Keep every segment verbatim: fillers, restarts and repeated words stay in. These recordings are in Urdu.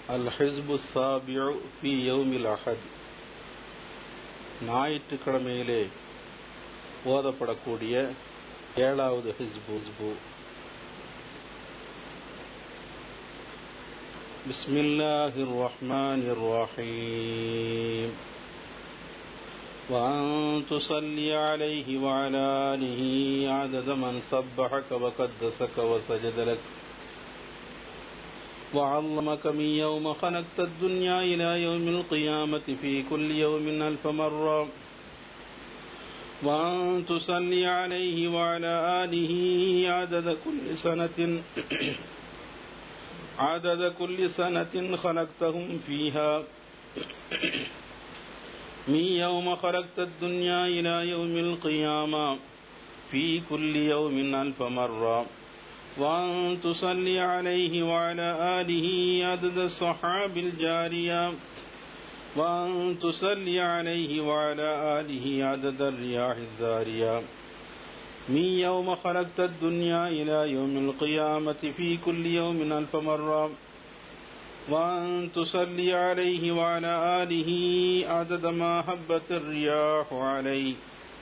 அல்-ஹிஸ்பு ஸாபிஉ ஃபீ யௌமில் அஹத், ஞாயிற்றுக்கிழமையிலே ஓதப்படக்கூடிய ஏழாவது ஹிஸ்பு. பிஸ்மில்லாஹிர் ரஹ்மானிர் ரஹீம். وأن تصلي عليه وعلى آله عدد من سبحك وقدسك وسجد لك وعظمك من يوم خلقت الدنيا إلى يوم القيامة في كل يوم ألف مرة. وأن تصلي عليه وعلى آله عدد كل سنة عدد كل سنة خلقتهم فيها من يوم خلقت الدنيا إلى يوم القيامة في كل يوم ألف مرة. وأن تصلي عليه وعلى آله عدد السحاب الجارية. وأن تصلي عليه وعلى آله عدد الرياح الزارية من يوم خلقت الدنيا إلى يوم القيامة في كل يوم ألف مرة. وأن تصلي عليه وعلى آله عدد ما هبت الرياح عليه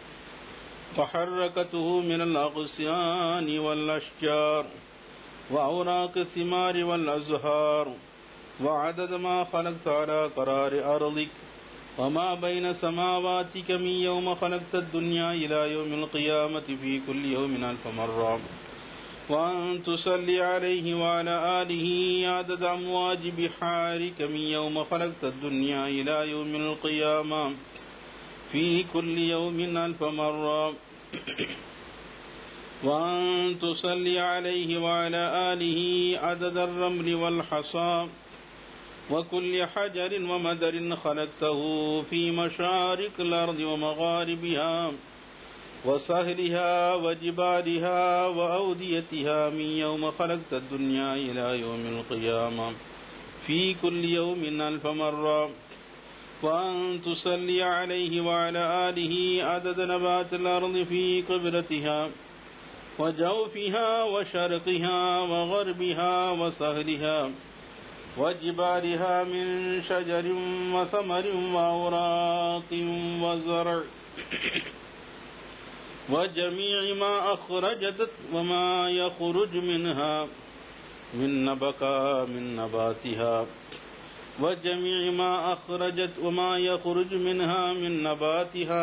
وحركته من الأغصان والأشجار وأوراق الثمار والأزهار وعدد ما خلقت على قرار أرضك وما بين سماواتك من يوم خلقت الدنيا إلى يوم القيامة في كل يوم ألف مرة. وأن تصلي عليه وعلى آله عدد أمواج بحارك من يوم خلقت الدنيا إلى يوم القيامة في كل يوم ألف مرة. وأن تصلي عليه وعلى آله عدد الرمل والحصى وكل حجر ومدر خلقته في مشارق الأرض ومغاربها وسهلها وجبالها وأوديتها من يوم خلقت الدنيا إلى يوم القيامة في كل يوم ألف مرة. وأن تصلي عليه وعلى آله عدد نبات الأرض في قبلتها وجوفها وشرقها وغربها وسهلها وجبالها من شجر وثمر وأوراق وزرع وجميع ما أخرجت وما يخرج منها من نبكا من نباتها وجميع ما أخرجت وما يخرج منها من نباتها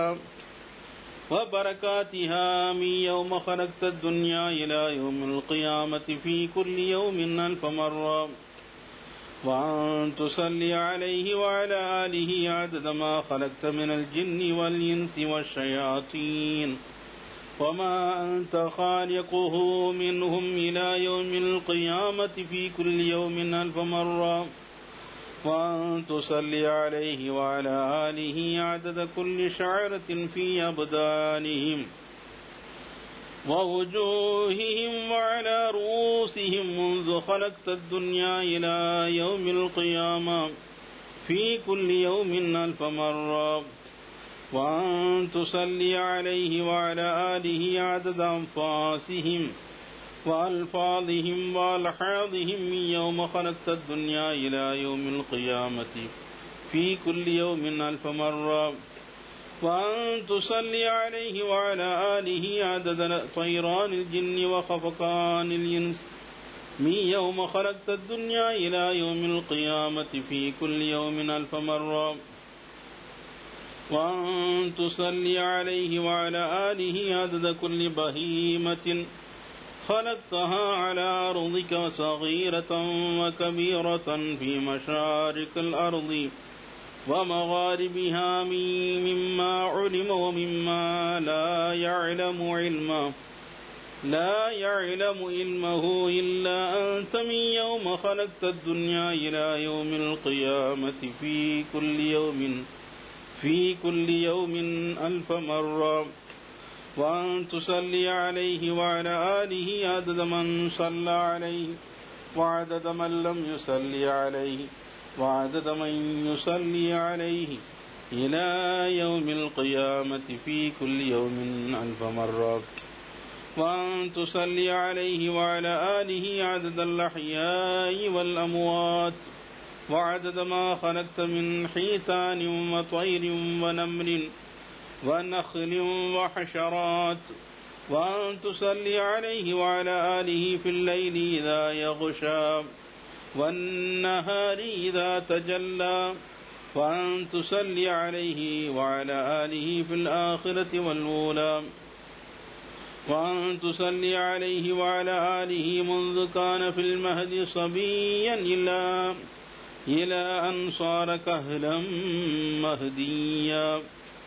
وبركاتها من يوم خلقت الدنيا إلى يوم القيامة في كل يوم ألف مرة. وأن تصلي عليه وعلى آله عدد ما خلقت من الجن والإنس والشياطين وما أنت خالقه منهم إلى يوم القيامة في كل يوم ألف مرة. وأن تصلي عليه وعلى آله عدد كل شعرة في أبدانهم ووجوههم وعلى رؤوسهم منذ خلقت الدنيا إلى يوم القيامة في كل يوم ألف مرة. وأن تصلي عليه وعلى آله عدد أنفاسهم وألفاظهم وألحاظهم من يوم خلقت الدنيا إلى يوم القيامة في كل يوم ألف مرة. وأن تصلي عليه وعلى آله عدد طيران الجن وخفقان الإنس من يوم خلقت الدنيا إلى يوم القيامة في كل يوم ألف مرة. وأن تصلي عليه وعلى آله عدد كل بهيمة خلقتها على أرضك صغيرة وكبيرة في مشارق الأرض ومغاربها مما علم ومما لا يعلم علما لا يعلم علمه إلا أنت من يوم خلقت الدنيا إلى يوم القيامة في كل يوم في كل يوم ألف مرة. وأن تصلي عليه وعلى آله عدد من صلى عليه وعدد من لم يصلي عليه وعدد من يصلي عليه إلى يوم القيامة في كل يوم ألف مرة. وأن تصلي عليه وعلى آله عدد الأحياء والأموات وعدد ما خلقت من حيتان وطير ونمر ونخل وحشرات، وأن تصلي عليه وعلى آله في الليل إذا يغشى والنهار إذا تجلى، وأن تصلي عليه وعلى آله في الآخرة والأولى، وأن تصلي عليه وعلى آله منذ كان في المهد صبيا إلى إلى أن صار كهلا مهديا،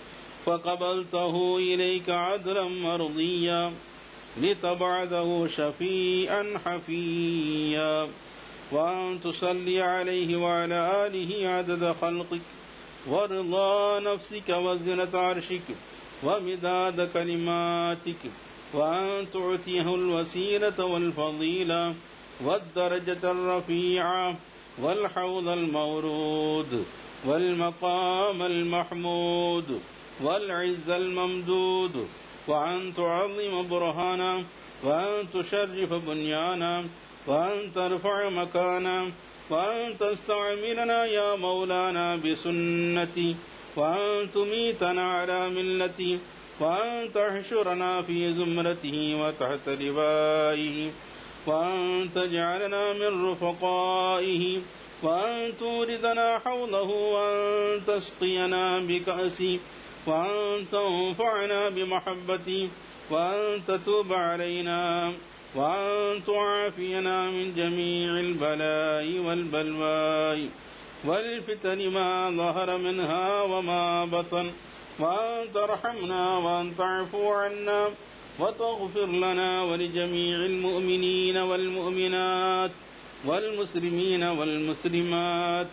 فقبلته إليك عدلا مرضيا لتبعثه شفيعا حفيا، وأن تصلي عليه وعلى آله عدد خلقك ورضا نفسك وزنة عرشك ومداد كلماتك، وأن تعطيه الوسيلة والفضيلة والدرجة الرفيعة والحوض المورود والمقام المحمود والعز الممدود، وأن تعظم برهانا، وأن تشرف بنيانا، وأن ترفع مكانا، وأن تستعملنا يا مولانا بسنتي، وأن تميتنا على ملتي، وأن تحشرنا في زمرته وتحت لوائه، وأن تجعلنا من رفقائه، وأن توردنا حوله، وأن تسقينا بكأسه، وأن تنفعنا بمحبتي، وأن تتوب علينا، وأن تعافينا من جميع البلاء والبلواء والفتن ما ظهر منها وما بطن، وأن ترحمنا، وأن تعفو عنا، وتغفر لنا ولجميع المؤمنين والمؤمنات والمسلمين والمسلمات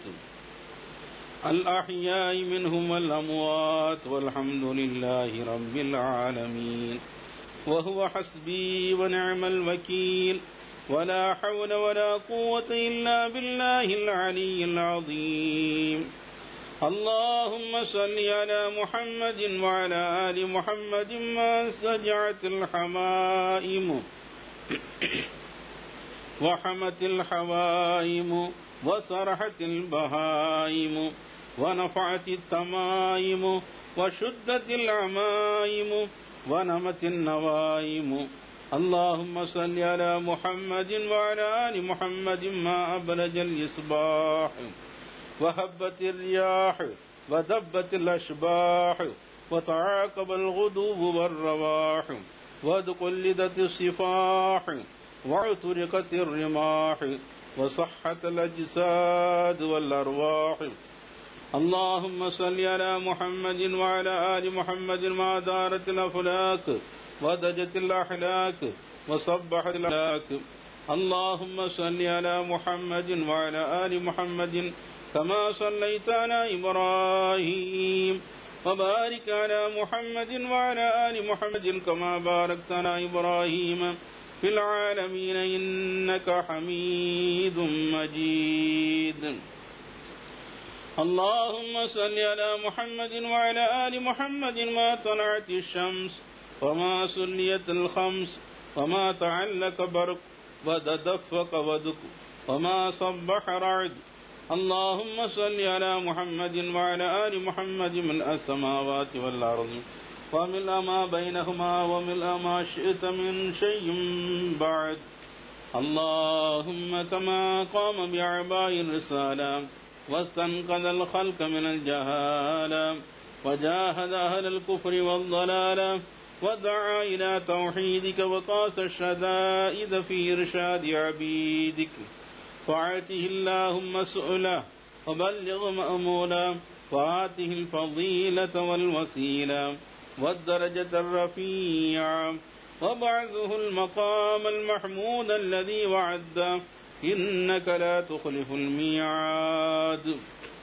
الأحياء منهم والأموات، والحمد لله رب العالمين، وهو حسبي ونعم الوكيل، ولا حول ولا قوة إلا بالله العلي العظيم. اللهم صل على محمد وعلى آل محمد ما سجعت الحمائم وحمت الحوائم وصرحت البهائم ونفعت التمائم وشدت العمائم ونمت النوائم. اللهم صل على محمد وعلى آل محمد ما أبلج الإصباح وهبت الرياح ودبت الأشباح وتعاقب الغدو والرواح وتقلدت الصفاح واعترقت الرماح وصحت الأجساد والأرواح. اللهم صل على محمد وعلى آل محمد ما دارت الأفلاك ودجت الأحلاك وصبحت الأفلاك. اللهم صل على محمد وعلى آل محمد كما صليت على إبراهيم، وبارك على محمد وعلى آل محمد كما باركت على إبراهيم في العالمين إنك حميد مجيد. اللهم صل على محمد وعلى آل محمد ما طلعت الشمس وما سليت الخمس وما تعلق برق وتدفق ودك وما صبح رعد. اللهم صل على محمد وعلى آل محمد ملء السماوات والأرض وملء ما بينهما وملء ما شئت من شيء بعد. اللهم كما قام بأعباء الرسالة واستنقذ الخلق من الجهالة وجاهد أهل الكفر والضلالة ودعا إلى توحيدك وقاس الشدائد في إرشاد عبيدك، فآته اللهم سؤله وبلغ مأمولا، وآته الفضيلة والوسيلة والدرجة الرفيعة، وابعثه المقام المحمود الذي وعده، إنك لا تخلف الميعاد.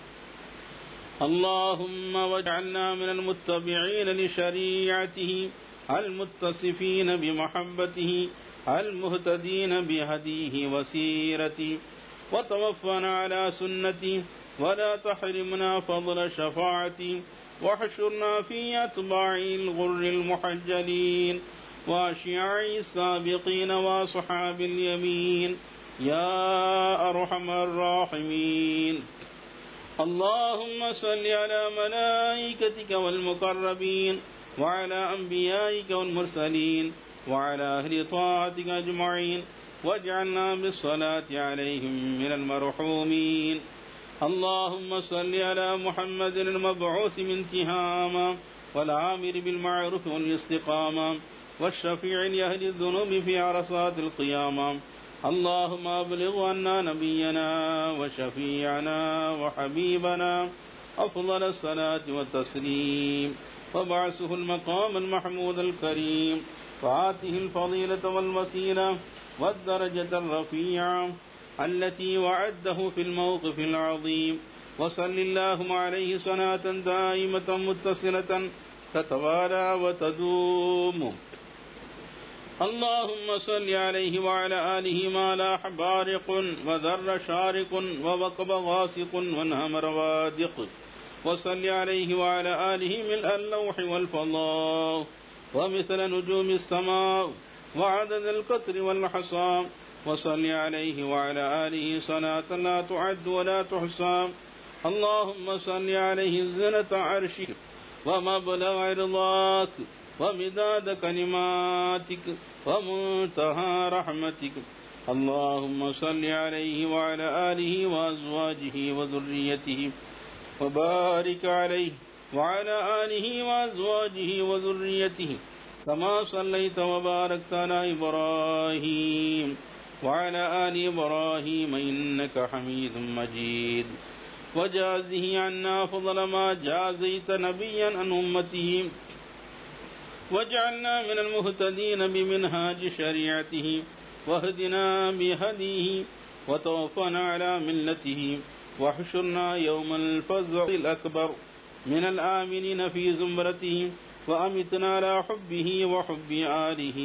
اللهم واجعلنا من المتبعين لشريعته المتصفين بمحبته المهتدين بهديه وسيرته، وتوفنا على سنته ولا تحرمنا فضل شفاعته، واحشرنا في أتباع الغر المحجلين وأشياع السابقين وأصحاب اليمين या अरहमर राहिमीन। अल्लाहुम्मा सल्लि अला मलाइकतिका वल मुकर्रबीन व अला अंबियाइका वल मुरसलीन व अला अहलि ताअतिका अजमईन वजअलना बिस्सलाति अलैहिम मिनल मरहूमीन। अल्लाहुम्मा सल्लि अला मुहम्मदिल मबऊस मिन तिहामा वल आमिर बिल मअरूफ वल इस्तिकामा वश्शफीअ लिअहलि ज़ुनूबि फी अरसातिल क़ियामा। अल्लाहुम्मा अब्लिग़ अन्ना नबियना व शफीअना व हबीबना अफ़ज़ल अस्सलाति व तस्लीम वबअसहुल मक़ामल महमूदल करीम वआतिहिल फ़ज़ीलत वल वसीला वद्दरजतल रफ़ीअ अल्लती वअद्दहु फ़िल मौक़िफ़िल अज़ीम वसल्लिल्लाहु अलैहि सलातन दाइमतन मुत्तसिलतन ततवाला व तदूम। अल्लाहुम्मा सल्लि अलैहि व अला आलिहि मा लाह बारिक़ुन व ज़र्र शारिक़ुन व वक़ब गासिक़ुन व नहमर वादिक़ व सल्लि अलैहि व अला आलिहि मिलअल लौहि वल फ़ज़ाअ व मिस्ल नुजूमिस समाअ व अददल क़त्रि वल हसा व सल्लि अलैहि व अला आलिहि सलातन ला तुअद्दु व ला तुहसा। अल्लाहुम्मा सल्लि अलैहि ज़िनत अर्शिक व मबलग़ रिज़ाक व मिदाद कलिमातिक व मुंतहा रहमतिक। अल्लाहुम्मा सल्लि अलैहि व अला आलिहि व अज़वाजिहि व ज़ुर्रिय्यतिहि व बारिक अलैहि व अला आलिहि व अज़वाजिहि व ज़ुर्रिय्यतिहि कमा सल्लैत व बारकत अला इब्राहीम व अला आलि इब्राहीम इन्नका हमीदुम मजीद। वजाज़िहि अन्ना अफ़ज़ल मा जाज़ैत नबिय्यन अन उम्मतिहि वजअलना मिनल मुहतदीन बिमिनहाज शरीअतिहि वहदिना बिहदीहि वतवफ़्फ़ना अला मिल्लतिहि वहशुरना यौमल फ़ज़इल अकबर मिनल आमिनीन फ़ी ज़ुमरतिहि वअमितना अला हुब्बिहि व हुब्बि आलिहि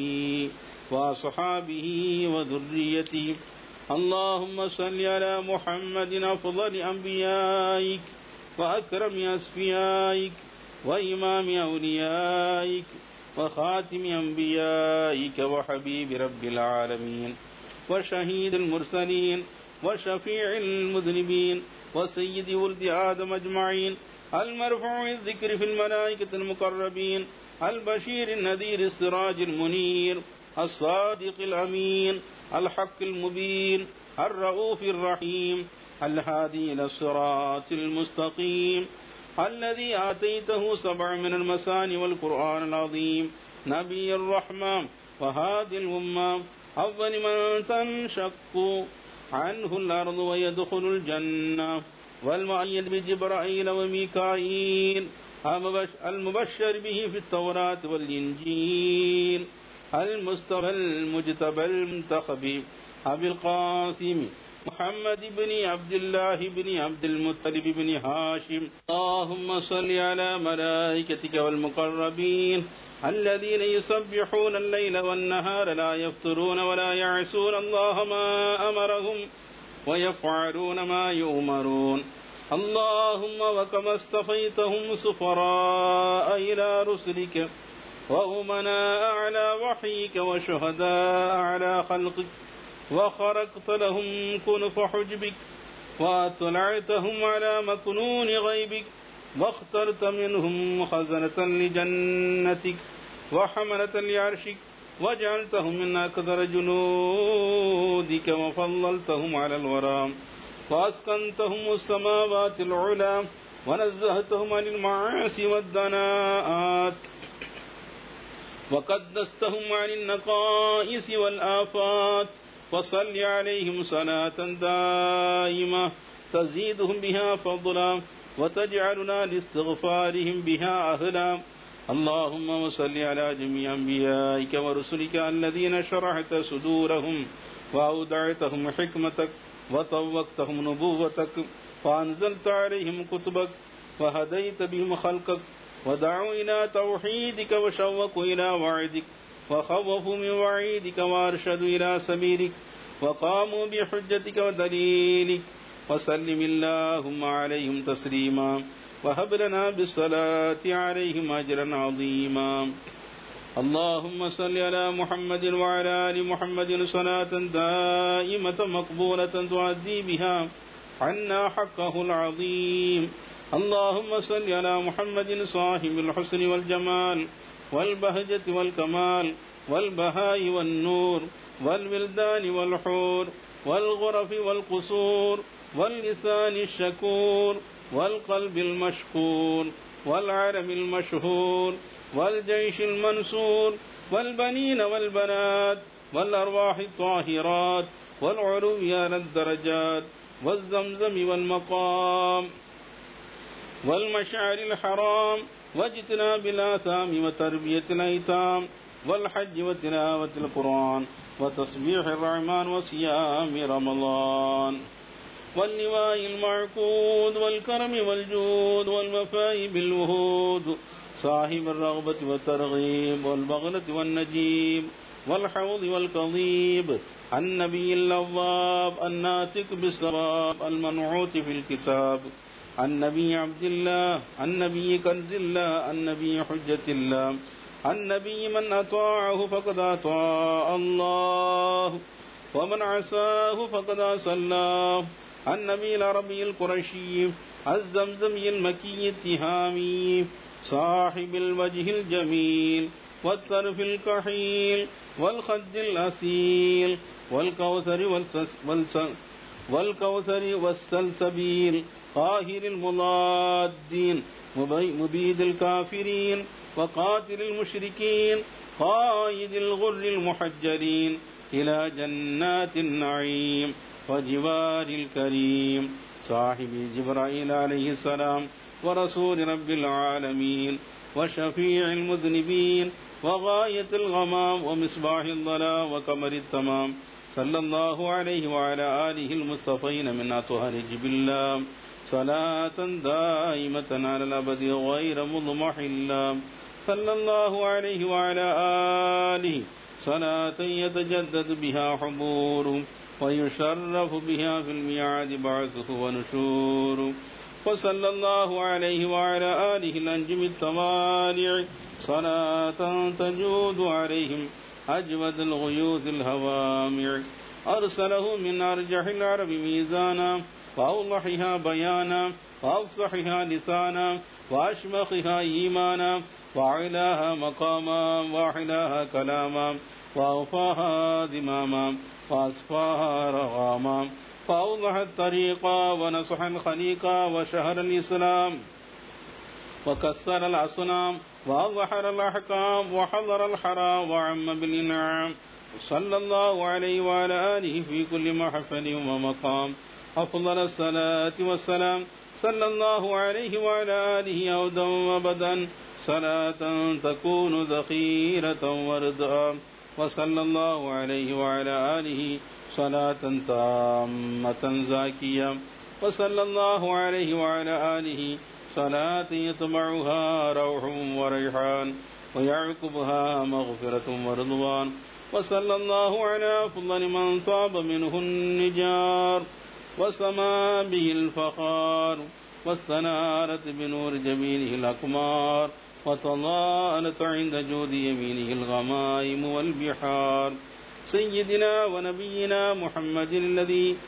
व अस्हाबिहि व ज़ुर्रिय्यतिहि। अल्लाहुम्मा सल्लि अला मुहम्मदिन अफ़ज़ल अंबियाइक व अकरम अस्फ़ियाइक व इमाम औलियाइक व खातिम अंबियाइक व हबीब रब्बिल आलमीन व शहीदुल मुरसलीन व शफ़ीउल मुज़निबीन व सय्यिदि वल्दि आदम अजमईन अल मरफ़ूइज़ ज़िक्र फ़िल मलाइकतिल मुक़र्रबीन अल बशीरिन नज़ीरिस सिराजिल मुनीर अस्सादिक़िल अमीन अल हक़्क़िल मुबीन अर रऊफ़िर रहीम अल हादी इला सिरातिल मुस्तक़ीम अल्लज़ी आतैतहु सबअ मिनल मसानी वल क़ुरआनिल अज़ीम नबिय्युर रहमा व हादिल उम्मा अव्वल मन तनशक्कु अन्हुल अर्दु व यदख़ुलुल जन्नह वल मुअय्यद बिजिब्राईल व मीकाईल अल मुबश्शर बिहि फ़ित तौरात वल इंजील अल मुस्तफ़ल मुज्तबल मुंतखबी अबिल क़ासिम मुहम्मद इब्न अब्दुल्लाह इब्न अब्दुल मुत्तलिब इब्न हाशिम। अल्लाहुम्मा सल्लि अला मलाइकतिका वल मुक़र्रबीन अल्लज़ीना युसब्बिहूना अल-लैला वन-नहारा ला यफ़्तुरूना व ला यअसूना अल्लाह मा अमरहुम व यफ़अलूना मा यु'मरून। अल्लाहुम्मा व कमा इस्तफ़ैतहुम सुफ़राअ इला रुसुलिका व उमनाअ अला वहयिका व शुहदाअ अला ख़ल्क़िक व ख़रक़्त लहुम कुनफ़ हुज्बिक व अत्लअतहुम अला मकनूनि ग़ैबिक वख्तरत मिनहुम ख़ज़नतन लिजन्नतिक व हमलतन लिअर्शिक वजअलतहुम मिन अकदर जुनूदिक व फ़ज़्ज़लतहुम अलल वरा व अस्कन्तहुमुस समावातिल उला व नज़्ज़हतहुम अनिल मआसि वद्दनाआत व क़द्दस्तहुम अनिन नक़ाइस वल आफ़ात फ़सल्लि अलैहिम सलातन दाइमा तज़ीदुहुम बिहा फ़ज़ला व तजअलुना लिइस्तिग़फ़ारिहिम बिहा अहला। अल्लाहुम्मा सल्लि अला जमीइ अंबियाइका व रुसुलिका अल्लज़ीना शरहत सुदूरहुम व अवदअतहुम हिकमतक व तव्वक़तहुम नुबुव्वतक व अंज़लत अलैहिम कुतुबक व हदैत बिहिम ख़ल्क़क व दअू इला तौहीदिक व शव्वक़ू इला वअदिक व ख़व्वफ़ू मिन वईदिक व अरशदू इला सबीलिक व क़ामू बिहुज्जतिक व दलीलिक व सल्लिम अल्लाहुम्मा अलैहिम तस्लीमा व हब लना बिस्सलाति अलैहिम अजरन अज़ीमा। اللهم صل على محمد وعلى آل محمد صلاة دائمة مقبولة تعدي بها عنا حقه العظيم. اللهم صل على محمد صاحب الحسن والجمال والبهجة والكمال والبهاء والنور والولدان والحور والغرف والقصور واللسان الشكور والقلب المشكور والعرم المشهور والجيش المنصور والبنين والبنات والأرواح الطاهرات والعلو على الدرجات والزمزم والمقام والمشعر الحرام واجتناب الآثام وتربية الأيتام والحج وتلاوة القرآن وتصبيح الرحمن وصيام رمضان واللواء المعقود والكرم والجود والوفاء بالوهود صاحب الرغبة والترغيب والبغلة والنجيب والحوض والكظيب النبي اللواب الناطق بالصواب المنعوت في الكتاب النبي عبد الله النبي كنز الله النبي حجة الله النبي من أطاعه فقد أطاع الله ومن عصاه فقد عصى الله النبي العربي القرشي الزمزمي المكي التهامي صاحب الوجه الجميل والطرف الكحيل والخد الأسيل والكوثر والسس والكوثر والسلسبيل قاهر المضادين مبيد الكافرين وقاتل المشركين قائد الغر المحجرين إلى جنات النعيم وجوار الكريم صاحب جبرائيل عليه السلام ورسول رب العالمين وشفيع المذنبين وغاية الغمام ومصباح الظلام وقمر التمام صلى الله عليه وعلى آله المصطفين من أطهر جبلام صلاة دائمة على الأبد غير مضمحل صلى الله عليه وعلى آله صلاة يتجدد بها حبور ويشرف بها في الميعاد بعثه ونشور وصلى الله عليه وعلى آله الأنجم التمانع صلاة تجود عليهم أجود الغيوث الهوامع أرسله من أرجح العرب ميزانا وأوضحها بيانا وأفصحها لسانا وأشمخها إيمانا وعلاها مقاما وأحلاها كلاما وأوفاها ذماما وأصفاها رغاما فأوضح الطريق ونصح الخليق وشهر الإسلام وكسر الأصنام وأظهر الأحكام وحضر الحرام وعم بالإنعام صلى الله عليه وعلى آله في كل محفل ومقام أفضل الصلاة والسلام صلى الله عليه وعلى آله أودا وبدا صلاة تكون ذخيرة ورضا وصلى الله عليه وعلى آله صلاة تامة زاكية وصلى الله عليه وعلى آله صلاة يتبعها روح وريحان ويعقبها مغفرة ورضوان وصلى الله على أفضل من طاب منه النجار وسما به الفخار واستنارت بنور جبينه الأقمار وتضاءلت عند جود يمينه الغمائم والبحار سيدنا ونبينا محمد الذي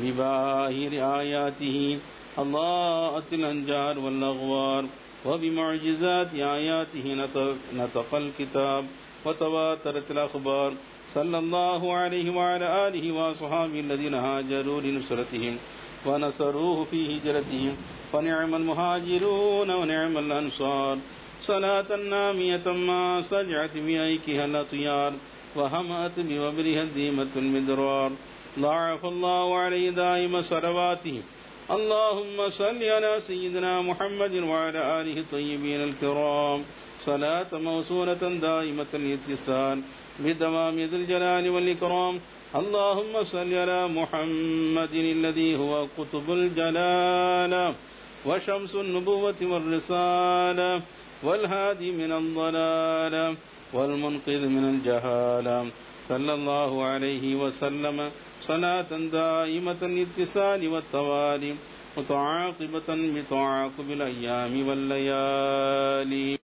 بباهر آياته أضاءت الأنجار والأغوار وبمعجزات آياته نطق الكتاب وتواترت الأخبار صلى الله عليه وعلى آله وأصحابه الذين هاجروا لنصرتهم ونصروه في هجرتهم فنعم المهاجرون ونعم الأنصار صلاة نامية ما سجعت بأيكها الأطيار وهمأت بوبرها الديمة المدرار ضاعف الله عليه دائم صلواته. اللهم صل على سيدنا محمد وعلى آله الطيبين الكرام صلاة موصولة دائمة الاتصال بدوام ذي الجلال والإكرام. اللهم صل على محمد الذي هو قطب الجلال وشمس النبوة والرسالة والهادي من الضلال والمنقذ من الجهالة صلى الله عليه وسلم صلاة دائمة الاتصال والتوالي متعاقبة بتعاقب الأيام والليالي.